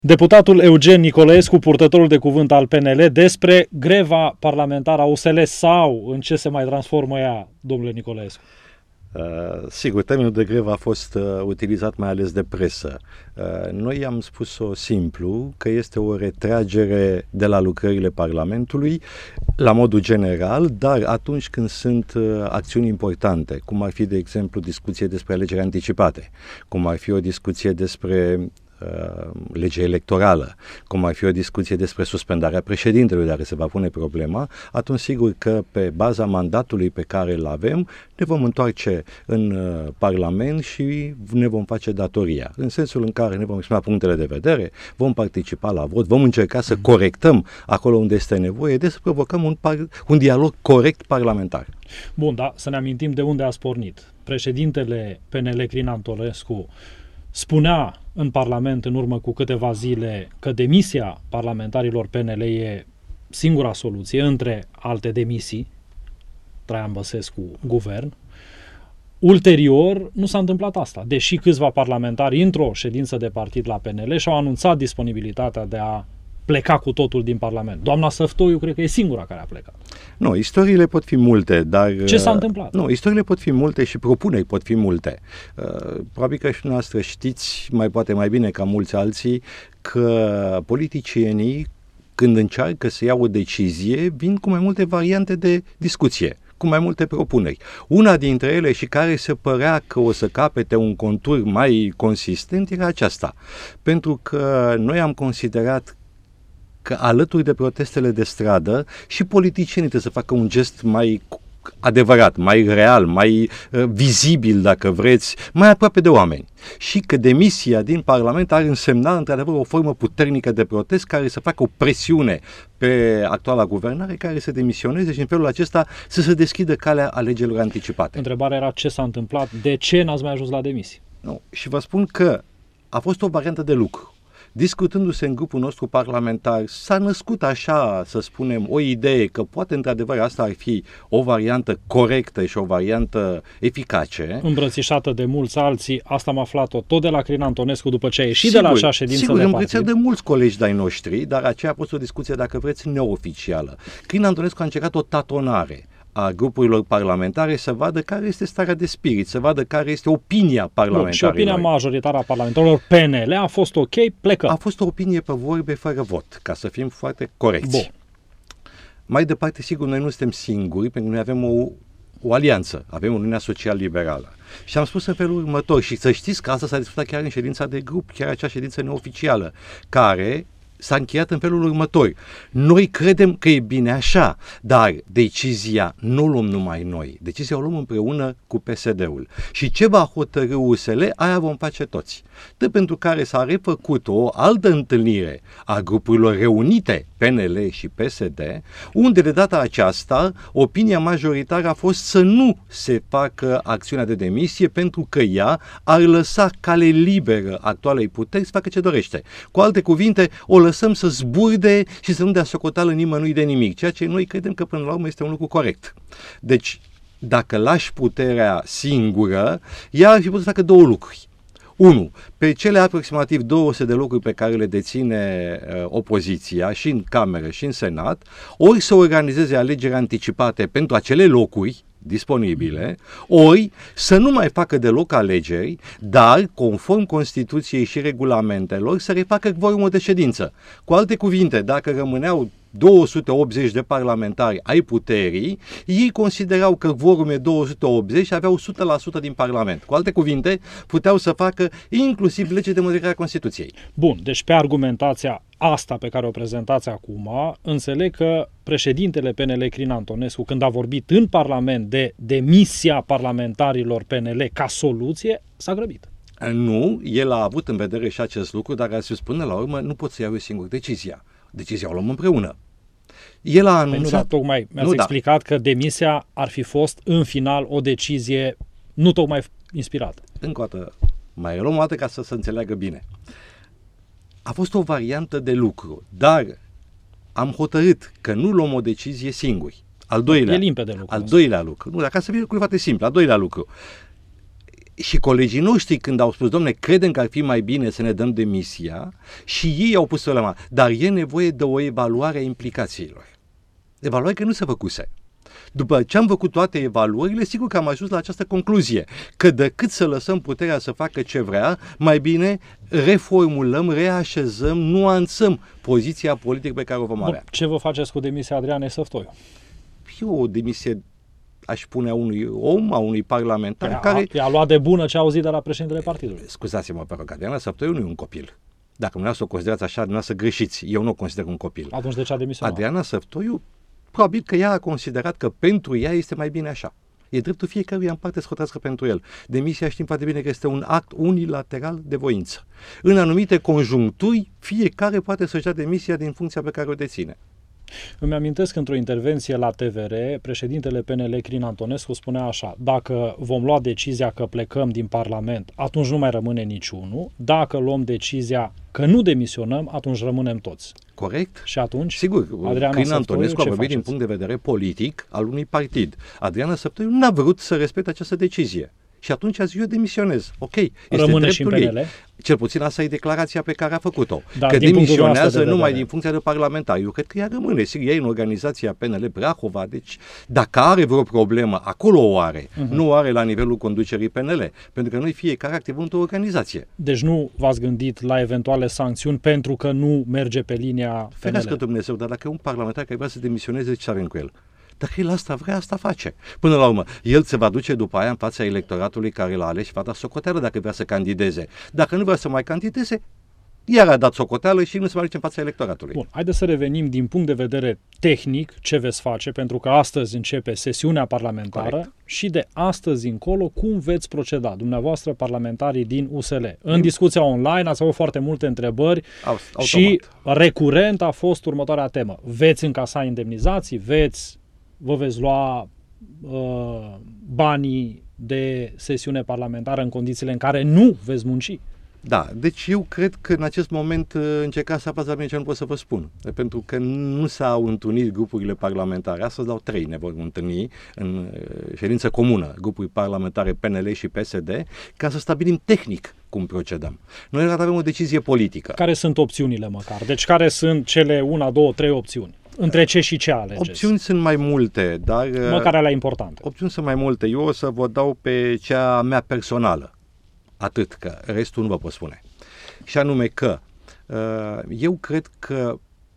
Deputatul Eugen Nicolaescu, purtătorul de cuvânt al PNL, despre greva parlamentară a USL sau în ce se mai transformă ea, domnule Nicolaescu? Sigur, termenul de grevă a fost utilizat mai ales de presă. Noi am spus-o simplu, că este o retragere de la lucrările Parlamentului, la modul general, dar atunci când sunt acțiuni importante, cum ar fi, de exemplu, discuție despre alegeri anticipate, cum ar fi o discuție despre lege electorală, cum ar fi o discuție despre suspendarea președintelui, dacă se va pune problema, atunci sigur că pe baza mandatului pe care îl avem, ne vom întoarce în Parlament și ne vom face datoria. În sensul în care ne vom exprima punctele de vedere, vom participa la vot, vom încerca să corectăm acolo unde este nevoie, să provocăm un dialog corect parlamentar. Bun, da, să ne amintim de unde a pornit. Președintele PNL, Crin Antolescu, spunea în Parlament în urmă cu câteva zile că demisia parlamentarilor PNL e singura soluție, între alte demisii, Traian Băsescu, guvern. Ulterior, nu s-a întâmplat asta, deși câțiva parlamentari într-o ședință de partid la PNL și-au anunțat disponibilitatea de a pleca cu totul din Parlament. Doamna Săftoiu cred că e singura care a plecat. Nu, istoriile pot fi multe, dar... Ce s-a întâmplat? Nu, istoriile pot fi multe și propuneri pot fi multe. Probabil că și noastră știți, poate mai bine ca mulți alții, că politicienii, când încearcă să iau o decizie, vin cu mai multe variante de discuție, cu mai multe propuneri. Una dintre ele, și care se părea că o să capete un contur mai consistent, era aceasta. Pentru că noi am considerat că alături de protestele de stradă și politicienii trebuie să facă un gest mai adevărat, mai real, mai vizibil, dacă vreți, mai aproape de oameni. Și că demisia din Parlament ar însemna, într-adevăr, o formă puternică de protest care să facă o presiune pe actuala guvernare care să demisioneze și în felul acesta să se deschidă calea alegerilor anticipate. Întrebarea era ce s-a întâmplat, de ce n-ați mai ajuns la demisii? Nu. Și vă spun că a fost o variantă de lucru. Discutându-se în grupul nostru parlamentar, s-a născut așa, să spunem, o idee că poate într-adevăr asta ar fi o variantă corectă și o variantă eficace. Îmbrățișată de mulți alții, asta am aflat-o tot de la Crin Antonescu după ce a ieșit de la acea ședință de partid. Sigur, de mulți colegi de-ai noștri, dar aceea a fost o discuție, dacă vreți, neoficială. Crin Antonescu a încercat o tatonare a grupurilor parlamentare să vadă care este starea de spirit, să vadă care este opinia parlamentarilor. Și opinia majoritară a parlamentarilor PNL a fost ok, plecă. A fost o opinie pe vorbe fără vot, ca să fim foarte corecți. Bun. Mai departe, sigur, noi nu suntem singuri, pentru că noi avem o alianță, avem Uniunea Social-Liberală. Și am spus în felul următor, și să știți că asta s-a discutat chiar în ședința de grup, chiar acea ședință neoficială, care s-a încheiat în felul următor. Noi credem că e bine așa, dar decizia nu o luăm numai noi. Decizia o luăm împreună cu PSD-ul. Și ce va hotărî USL, aia vom face toți. De pentru care s-a refăcut o altă întâlnire a grupurilor reunite, PNL și PSD, unde de data aceasta opinia majoritară a fost să nu se facă acțiunea de demisie pentru că ea ar lăsa cale liberă actualei puteri să facă ce dorește. Cu alte cuvinte, o lăsăm să zburde și să nu dea socoteală nimănui de nimic, ceea ce noi credem că până la urmă este un lucru corect. Deci, dacă lași puterea singură, ea ar fi putut să facă două lucruri. 1. Pe cele aproximativ 200 de locuri pe care le deține opoziția și în Cameră și în Senat, ori să organizeze alegeri anticipate pentru acele locuri disponibile, ori să nu mai facă deloc alegeri, dar, conform Constituției și regulamentelor, să refacă quorumul de ședință. Cu alte cuvinte, dacă rămâneau 280 de parlamentari ai puterii, ei considerau că quorumul e 280 și aveau 100% din Parlament. Cu alte cuvinte, puteau să facă inclusiv lege de modificare a Constituției. Bun, deci pe argumentația asta pe care o prezentați acum, înțeleg că președintele PNL, Crin Antonescu, când a vorbit în Parlament de demisia parlamentarilor PNL ca soluție, s-a grăbit. Nu, el a avut în vedere și acest lucru, dar a spus până la urmă nu pot să iau eu singur decizia. Decizia o luăm împreună. El a anunțat... Nu, dar tocmai mi-ați explicat că demisia ar fi fost în final o decizie nu tocmai inspirată. Încă o dată, mai luăm o dată ca să se înțeleagă bine. A fost o variantă de lucru, dar am hotărât că nu luăm o decizie singuri. Al doilea lucru. Nu, dacă să fie lucru foarte simplu. Al doilea lucru. Și colegii noștri, când au spus, domne, credem că ar fi mai bine să ne dăm demisia, și ei au pus problema, dar e nevoie de o evaluare a implicațiilor. Evaluare că nu se făcuse. După ce am făcut toate evaluările, sigur că am ajuns la această concluzie, că decât să lăsăm puterea să facă ce vrea, mai bine reformulăm, reașezăm, nuanțăm poziția politică pe care o vom avea. Ce vă faceți cu demisia Adrianei Săftoiu? E o demisie, aș spune, a unui om, a unui parlamentar care... I-a luat de bună ce a auzit de la președintele partidului. Scuzați-mă, pe rog, Adriana Săftoiu nu e un copil. Dacă nu o considerați așa, nu să greșiți. Eu nu o consider un copil. Atunci de ce a demisionat? Adriana Săftoiu, probabil că ea a considerat că pentru ea este mai bine așa. E dreptul fiecăruia în parte să hotărască pentru el. Demisia știm foarte bine că este un act unilateral de voință. În anumite conjuncturi, fiecare poate să-și dea demisia din funcția pe care o deține. Îmi amintesc că într-o intervenție la TVR, președintele PNL, Crin Antonescu, spunea așa: dacă vom lua decizia că plecăm din Parlament, atunci nu mai rămâne niciunul. Dacă luăm decizia că nu demisionăm, atunci rămânem toți. Corect? Și atunci, sigur, Crin Antonescu a vorbit din punct de vedere politic al unui partid. Adriana Săftoiu n-a vrut să respecte această decizie. Și atunci a zis, eu demisionez. Ok, este rămâne și în PNL? Ei. Cel puțin asta e declarația pe care a făcut-o. Da, că demisionează numai din funcția de parlamentar. Eu cred că ea rămâne. Sigur, ea e în organizația PNL Brahova, deci dacă are vreo problemă, acolo o are. Nu o are la nivelul conducerii PNL. Pentru că noi fiecare activăm într-o organizație. Deci nu v-ați gândit la eventuale sancțiuni pentru că nu merge pe linia PNL? Ferească Dumnezeu, dar dacă e un parlamentar care vrea să demisioneze, ce avem cu el? Dacă el asta vrea, asta face. Până la urmă, el se va duce după aia în fața electoratului care l-a ales și va da socoteală dacă vrea să candideze. Dacă nu vrea să mai candideze, iar a dat socoteală și nu se mai duce în fața electoratului. Bun, haideți să revenim din punct de vedere tehnic ce veți face, pentru că astăzi începe sesiunea parlamentară. Corect. Și de astăzi încolo cum veți proceda, dumneavoastră parlamentarii din USL? În discuția online ați avut foarte multe întrebări și recurent a fost următoarea temă. Veți încasa indemnizații? Vă veți lua banii de sesiune parlamentară în condițiile în care nu veți munci? Da, deci eu cred că în acest moment încercați să apăsați la mine ce nu pot să vă spun. Pentru că nu s-au întâlnit grupurile parlamentare. Astăzi la 3 ne vor întâlni în ședință comună, grupuri parlamentare PNL și PSD, ca să stabilim tehnic cum procedăm. Noi avem o decizie politică. Care sunt opțiunile măcar? Deci care sunt cele 1, 2, 3 opțiuni? Între ce și ce alegeți? Opțiuni sunt mai multe, dar... Măcar alea importante. Opțiuni sunt mai multe. Eu o să vă dau pe cea mea personală. Atât, că restul nu vă pot spune. Și anume că eu cred că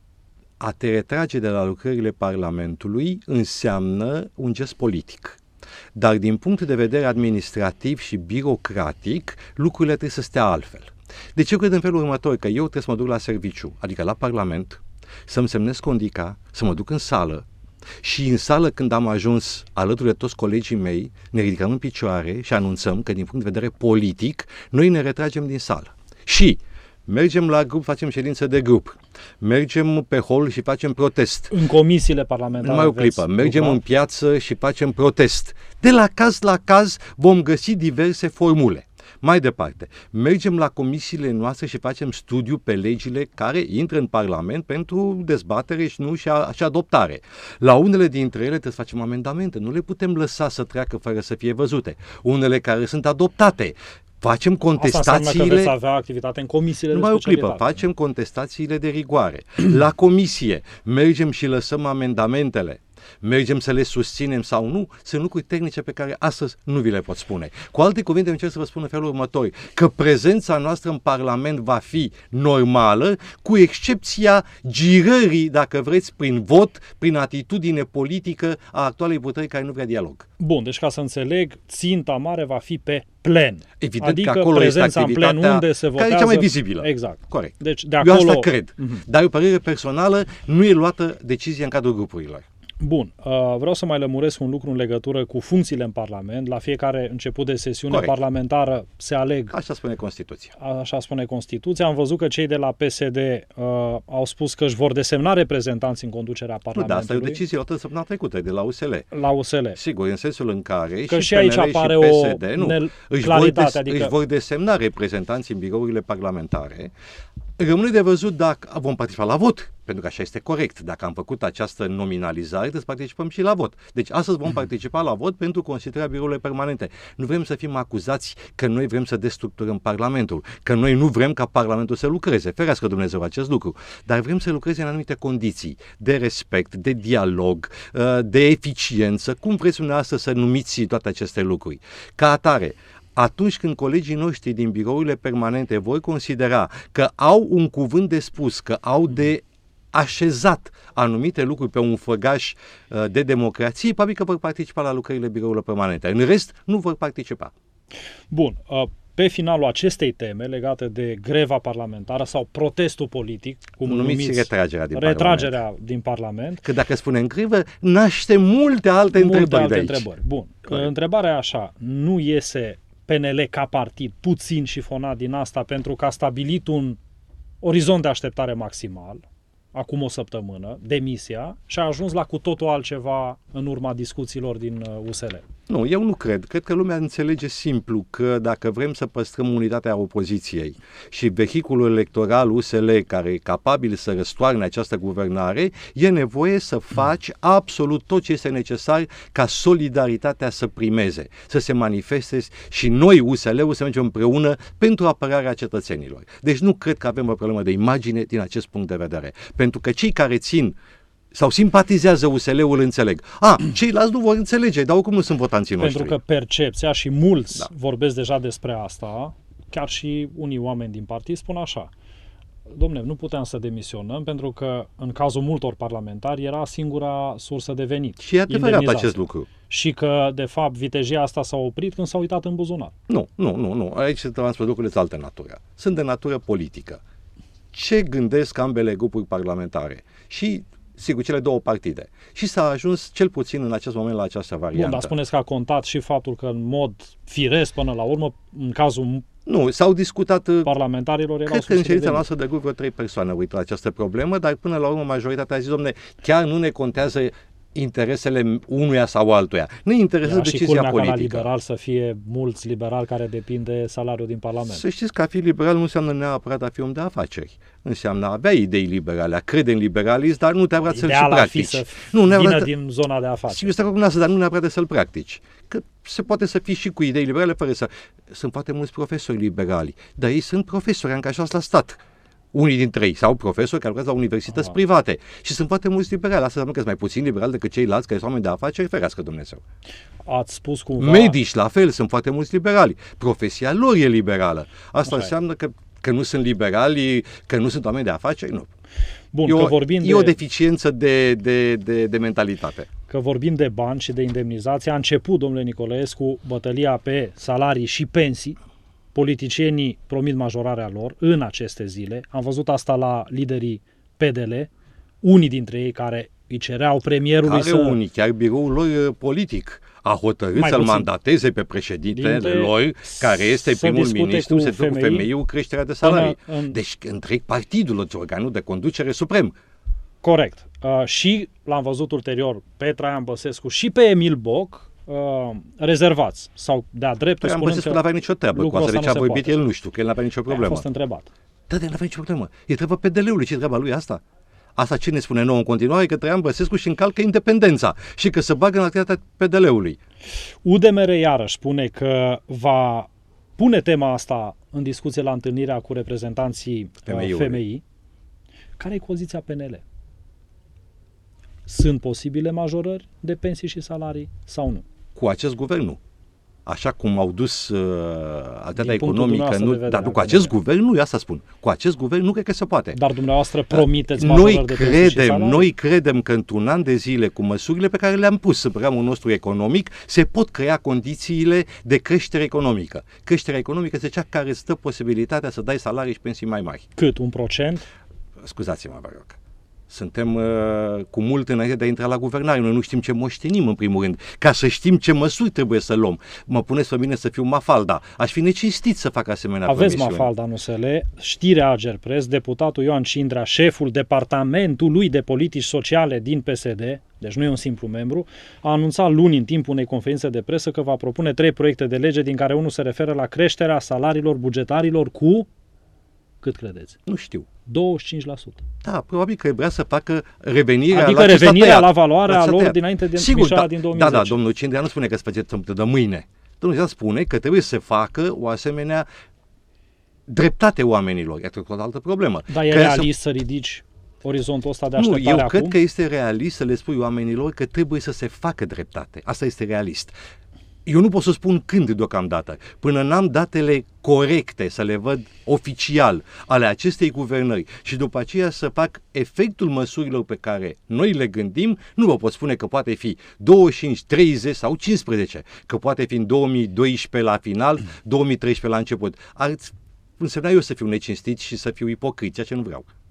a te retrage de la lucrările Parlamentului înseamnă un gest politic. Dar din punct de vedere administrativ și birocratic, lucrurile trebuie să stea altfel. Deci eu cred în felul următor, că eu trebuie să mă duc la serviciu, adică la Parlament, să-mi semnez condica, să mă duc în sală, și în sală, când am ajuns alături de toți colegii mei, ne ridicăm în picioare și anunțăm că din punct de vedere politic noi ne retragem din sală. Și mergem la grup, facem ședință de grup, mergem pe hol și facem protest. În comisiile parlamentare. Numai o clipă, mergem în piață și facem protest. De la caz la caz vom găsi diverse formule. Mai departe, mergem la comisiile noastre și facem studiu pe legile care intră în Parlament pentru dezbatere și adoptare. La unele dintre ele trebuie să facem amendamente, nu le putem lăsa să treacă fără să fie văzute. Unele care sunt adoptate, facem contestațiile... Asta înseamnă că veți avea activitate în comisiile de specialitate. Numai o clipă, facem contestațiile de rigoare. La comisie mergem și lăsăm amendamentele. Mergem să le susținem sau nu, sunt lucruri tehnice pe care astăzi nu vi le pot spune. Cu alte cuvinte, încerc să vă spun în felul următor, că prezența noastră în Parlament va fi normală, cu excepția girării, dacă vreți, prin vot, prin atitudine politică a actualei puteri care nu vrea dialog. Bun, deci ca să înțeleg, ținta mare va fi pe plen. Evident, adică că acolo prezența este în plen unde se votează... care e cea mai vizibilă. Exact. Corect. Deci de acolo... Eu asta cred. Dar o părere personală, nu e luată decizia în cadrul grupurilor. Bun, vreau să mai lămuresc un lucru în legătură cu funcțiile în Parlament. La fiecare început de sesiune parlamentară se aleg... Așa spune Constituția. Așa spune Constituția. Am văzut că cei de la PSD au spus că își vor desemna reprezentanți în conducerea Parlamentului. Nu, da, asta e o decizie luată săptămâna trecută de la USL. La USL. Sigur, în sensul în care că și aici PNL apare și PSD o claritate. își vor desemna reprezentanți în birourile parlamentare. Rămâne de văzut dacă vom participa la vot, pentru că așa este corect. Dacă am făcut această nominalizare, trebuie să participăm și la vot. Deci astăzi vom participa la vot pentru constituirea birourilor permanente. Nu vrem să fim acuzați că noi vrem să destructurăm Parlamentul, că noi nu vrem ca Parlamentul să lucreze. Ferească Dumnezeu acest lucru. Dar vrem să lucreze în anumite condiții de respect, de dialog, de eficiență. Cum vreți dumneavoastră să numiți toate aceste lucruri? Ca atare, atunci când colegii noștri din birourile permanente vor considera că au un cuvânt de spus, că au de așezat anumite lucruri pe un făgaș de democrație, probabil că vor participa la lucrările birourilor permanente. În rest, nu vor participa. Bun. Pe finalul acestei teme legate de greva parlamentară sau protestul politic, cum numiți retragerea din Parlament. Că dacă spunem grevă, naște multe alte întrebări de aici. Bun. Întrebarea e așa, nu iese PNL ca partid puțin șifonat din asta pentru că a stabilit un orizont de așteptare maximal, acum o săptămână, demisia, și a ajuns la cu totul altceva în urma discuțiilor din USL? Nu, eu nu cred. Cred că lumea înțelege simplu că dacă vrem să păstrăm unitatea opoziției și vehiculul electoral USL care e capabil să răstoarne această guvernare, e nevoie să faci absolut tot ce este necesar ca solidaritatea să primeze, să se manifeste și noi, USL-ul, să mergem împreună pentru apărarea cetățenilor. Deci nu cred că avem o problemă de imagine din acest punct de vedere. Pentru că cei care țin sau simpatizează USL-ul înțeleg. Ceilalți nu vor înțelege, dar oricum nu sunt votanții noștri. Pentru că percepția, și mulți vorbesc deja despre asta, chiar și unii oameni din partid spun așa: dom'le, nu puteam să demisionăm pentru că în cazul multor parlamentari era singura sursă de venit. Și e adevărat acest lucru. Și că, de fapt, vitejia asta s-a oprit când s-a uitat în buzunar. Nu. Aici se transferă lucrurile de altă natură. Sunt de natură politică. Ce gândesc ambele grupuri parlamentare? Și sigur, cele două partide. Și s-a ajuns cel puțin în acest moment la această variantă. Bun, dar spuneți că a contat și faptul că în mod firesc până la urmă, în cazul nu, s-au discutat parlamentarilor. Cred că în ședința noastră de grup vreo 3 persoane au uitat această problemă, dar până la urmă majoritatea a zis: dom'le, chiar nu ne contează interesele unuia sau altuia. Ne interesează decizia politică. Și ca la liberal să fie mulți liberali care depinde salariul din Parlament. Să știți că a fi liberal nu înseamnă neapărat a fi om de afaceri. Înseamnă a avea idei liberale, a crede în liberalism, dar nu neapărat să-l și practici. Nu neapărat din zona de afaceri. Sigur, stai cu asta, dar nu neapărat să-l practici. Că se poate să fii și cu idei liberale fără să... Sunt foarte mulți profesori liberali, dar ei sunt profesori angajați la stat. Unii dintre ei sau profesori care lucrează la universități private și sunt foarte mulți liberali. Asta înseamnă că sunt mai puțin liberali decât ceilalți care sunt oameni de afaceri, ferească Dumnezeu. Ați spus cumva... Medici, la fel, sunt foarte mulți liberali. Profesia lor e liberală. Asta înseamnă că nu sunt liberali, că nu sunt oameni de afaceri? Nu. Bun, e o deficiență de mentalitate. Că vorbim de bani și de indemnizație, a început, domnule Nicolaescu, bătălia pe salarii și pensii. Politicienii promit majorarea lor în aceste zile. Am văzut asta la liderii PDL, unii dintre ei care îi cereau premierului unii, chiar biroul lor politic a hotărât să-l mandateze pe președintele lor, care este primul ministru, se ducă cu femeiul creșterea de salarii. Deci întreg partidul, organul de conducere suprem. Corect. Și l-am văzut ulterior pe Traian Băsescu și pe Emil Boc rezervați sau de-a dreptul spunând că Băsescu n-avea nicio treabă cu asta, de ce a vorbit el, nu știu, că el n-avea nicio problemă. A fost întrebat. Da, n-avea nicio problemă. E treaba PDL-ului, ce treaba lui asta? Asta ce ne spune nouă în continuare? Că Traian Băsescu și încalcă independența și că se bagă în activitatea PDL-ului. UDMR iarăși spune că va pune tema asta în discuție la întâlnirea cu reprezentanții FMI. Care e poziția PNL? Sunt posibile majorări de pensii și salarii sau nu? Cu acest guvern nu. Așa cum au dus activitatea economică, dar cu acest guvern nu, eu asta spun. Cu acest guvern nu cred că se poate. Dar dumneavoastră promiteți majorări de pensii și salarii? Noi credem că într-un an de zile, cu măsurile pe care le-am pus în programul nostru economic, se pot crea condițiile de creștere economică. Creșterea economică este cea care îți dă posibilitatea să dai salarii și pensii mai mari. Cât? 1%? Scuzați-mă, vă rog. Suntem cu mult înainte de a intra la guvernare. Noi nu știm ce moștenim, în primul rând. Ca să știm ce măsuri trebuie să luăm. Mă puneți pe mine să fiu Mafalda. Aș fi necinstit să fac asemenea promisiuni. Aveți Mafalda în USL. Știrea Agerpres, deputatul Ioan Cindrea, șeful departamentului de politici sociale din PSD, deci nu e un simplu membru, a anunțat luni în timpul unei conferințe de presă că va propune 3 proiecte de lege, din care unul se referă la creșterea salariilor bugetarilor cu Cât credeți? Nu știu. 25%. Da, probabil că vrea să facă revenirea adică la revenirea la valoarea lor dinainte de mișcarea din 2010. Da, domnul Cindrea nu spune că se face de mâine. Domnul Cindrea spune că trebuie să facă o asemenea dreptate oamenilor. Iată o altă problemă. Dar e realist să ridici orizontul ăsta de așteptare acum? Nu, eu cred că este realist să le spui oamenilor că trebuie să se facă dreptate. Asta este realist. Eu nu pot să spun când deocamdată. Până n-am datele corecte, să le văd oficial ale acestei guvernări și după aceea să fac efectul măsurilor pe care noi le gândim, nu vă pot spune că poate fi 25, 30 sau 15, că poate fi în 2012 la final, 2013 la început. Ar însemna eu să fiu necinstit și să fiu ipocrit, ceea ce nu vreau.